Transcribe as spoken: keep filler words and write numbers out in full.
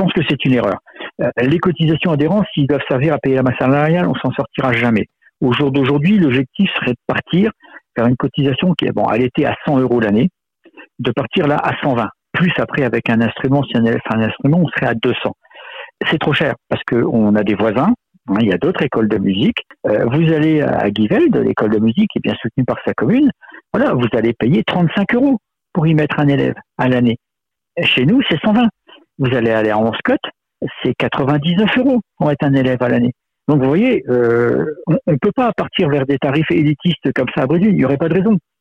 pense que c'est une erreur. Euh, les cotisations adhérents, s'ils doivent servir à payer la masse salariale, on s'en sortira jamais. Au jour d'aujourd'hui, l'objectif serait de partir vers une cotisation qui, bon, elle était à cent euros l'année, de partir là à cent vingt. Plus après, avec un instrument, si on avait fait un instrument, on serait à deux cents. C'est trop cher parce qu'on a des voisins, hein, il y a d'autres écoles de musique. Euh, vous allez à Givelde, l'école de musique qui est bien soutenue par sa commune, voilà, vous allez payer trente-cinq euros pour y mettre un élève à l'année. Chez nous, c'est cent vingt. Vous allez aller à Anscott, c'est quatre-vingt-dix-neuf euros pour être un élève à l'année. Donc vous voyez, euh, on ne peut pas partir vers des tarifs élitistes comme ça à Brésil, il n'y aurait pas de raison.